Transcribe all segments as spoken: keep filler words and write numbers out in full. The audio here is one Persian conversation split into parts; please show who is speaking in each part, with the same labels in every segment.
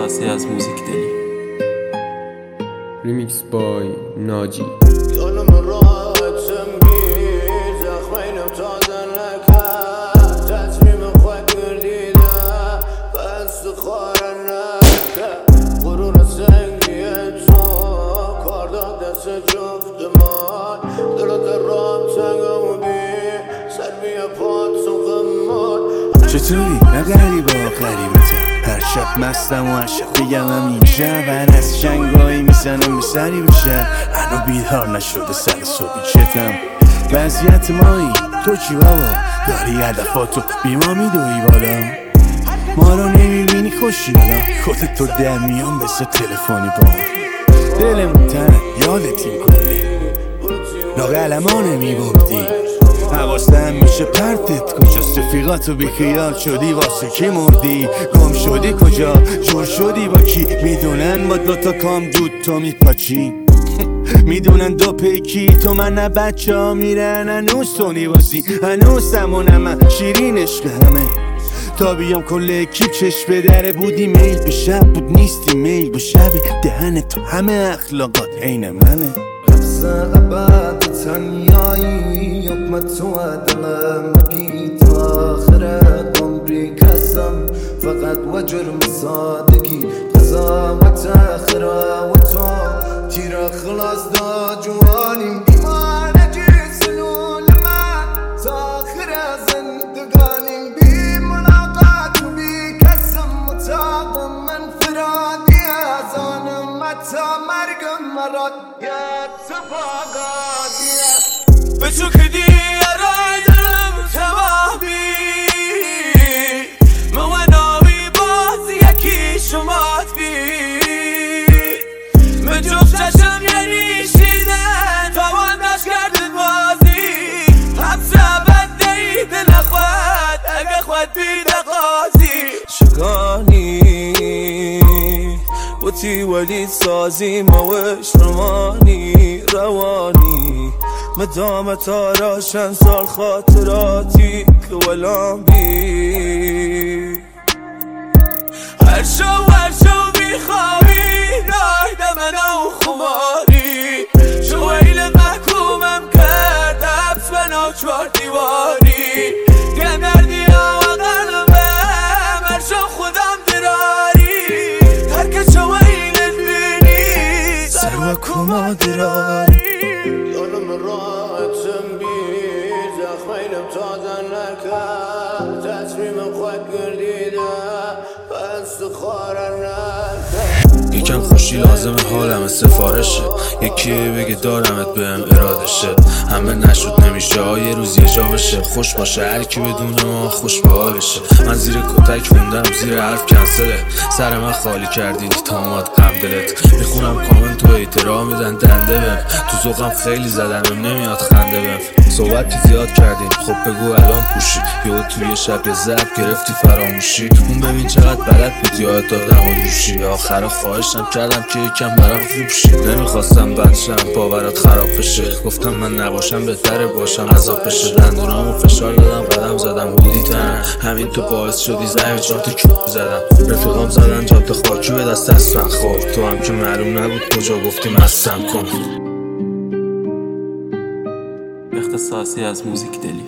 Speaker 1: اختصاصی از موزیک دلی.
Speaker 2: ریمیکس بای ناجی.
Speaker 3: یادم راحتم بی زخمینم تازه نکرد تصمیم خود گردیدم بست خواره نکرد غرور سنگی تو کار داد دست جفتمان دلت رام سنگم بی سر بیا پاد سوقمان.
Speaker 4: چطوری؟ نه غریبه ها غریبتم هر شب مستم و هر شب بگم هم این شب هر از شنگایی میزنم به سری بشه هنو بیدار نشده سر صبحی چتم وضعیت مایی تو چی بابا؟ داری هدفاتو بیما میدوی بالا ما رو نمیبینی خوشی حالا خودت تو در میان بسه تلفنی با دلمون تنه یادت این کلی لاغلما نمیبردی حواستم میشه پرتت کجاست رفیقاتو بیخیال شدی واسه کی مردی گم شدی کجا جور شدی با کی میدونن با دوتا کام دود تو میپاچی میدونن دو پیکی تو من نه بچه ها میرن هنوز تو نیوازی هنوز همونم من شیرین عشق همه تا بیام کل اکیب چشم به دره بودی میل به شب بود نیستی میل به شبی دهن تو همه اخلاقات عین منه
Speaker 3: ابد تنیایی حکمت تو دلم بید آخر عمری کسم فقط و جرم سادگی قضاوت آخره و تو تیر خلاص دا جوانیم بیمانه جسنون من تا آخر زندگانیم بی ملاقات و بی کسم متاقم من فرادی از آنم حتی مرگم مراد به تو که دیرایدم تمامی مواناوی باز یکی شمات بی من جفتشم یعنی شیدن توان داشت کردن بازی حبسه بد دید نخواد اگه خود بیده قاضی شگانی بوتی ولید سازی موش رمانی روانی مدام تا راشن سال خاطراتی که ولام بی هر شو هر شو بیخوابی نایده منو خماری شو ویل محکومم کرد حبس منو چوار دیواری گمردی ها و قلبم هر شو خودم دراری هر که شو ویل بینی سر و کما دراری یادم راحتم بی زخمینم تازه نکرد تصمیم خود گردیدم بست خواره نکرد
Speaker 1: یکم خوشی لازم حالم سفارشه یکی بگه دارمت بهم ارادشه همه نشد نمیشه یه روز یه جا بشه خوش باشه هر کی بدون ما خوش به حالشه من زیر کتک خوندم زیر حرف کنسله سر من خالی کردی تا اومد غم دلت میخونم کامنت و احترام میدن دنده بهم تو ذوقم خیلی زدنم نمیاد خنده بهم صحبتی زیاد کردیم خب بگو الان پوشی یهو توی شب یه ضرب گرفتی فراموشی اون ببین چقدر بلد بود یاد دادم و روشی آخر خواهشم کردم که یکم برام خوب شی نمیخواستم بچم باورات خراب بشه گفتم من نباشم بهتره باشم عذاب بشه دندونامو فشار دادم قدم زدم بودی تن همین تو باعث شدی زهر جان تو کی زدم رفیقام زدن جاده خاکی به دست از من خورد تو هم که معلوم نبود کجا گفتی مستم کن. اختصاصی از موزیک دلی.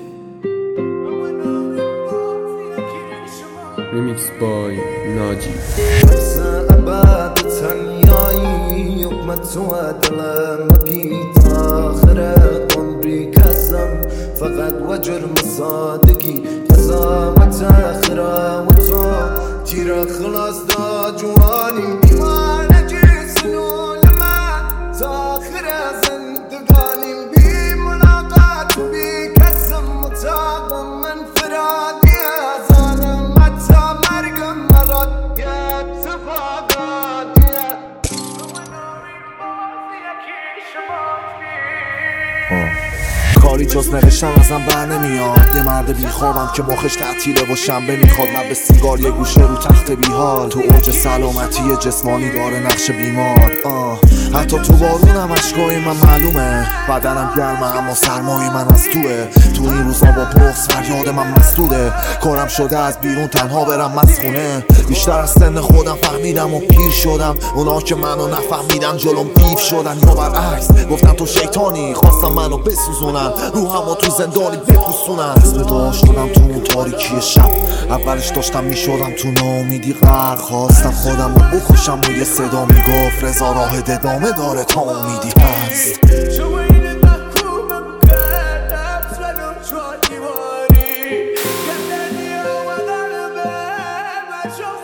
Speaker 2: ریمیکس بای ناجی.
Speaker 3: ابد تنیایی حکمت تو دلم بید آخر عمری کسم فقط و جرم سادگی قضاوت آخره و تو تیر خلاص دا جوانیم بیمانه جسنون من تا آخر زندگانیم بی ملاقات و بی کسم متاقم من فرادی از آنم حتی مرگم مراد یه اتفاقاتیه
Speaker 4: کاری جز
Speaker 5: باز نوشتم ازم بر نمیاد. یه مرد بیخوابم که مخش تعطیله و شنبه میخواد لب سیگار یه گوشه رو تخت بیحال. تو اوج سلامتی جسمانی داره نقش بیمار. آه. حتی تو بارونم اشکای من معلومه. بدنم گرمه اما سرمای من از توه. تو این روزا با بغض فریاد من مسدوده. کارم شده از بیرون تنها برم مسخونه. بیشتر از سن خودم فهمیدم و پیر شدم. اونا که منو نفهمیدن جلوم دیو شدن یا برعکس گفتن تو شیطانی. خواستم منو بسوزونن روحمو تو زندانی بپوسونن. اسم داشت شدم تو اون تاریکی شب. اولش داشتم میشدم تو ناامیدی غرق. خواستم خودم رو بکشم و یه صدا میگفت رضا راه ادامه داره تا امیدی هست.
Speaker 6: Show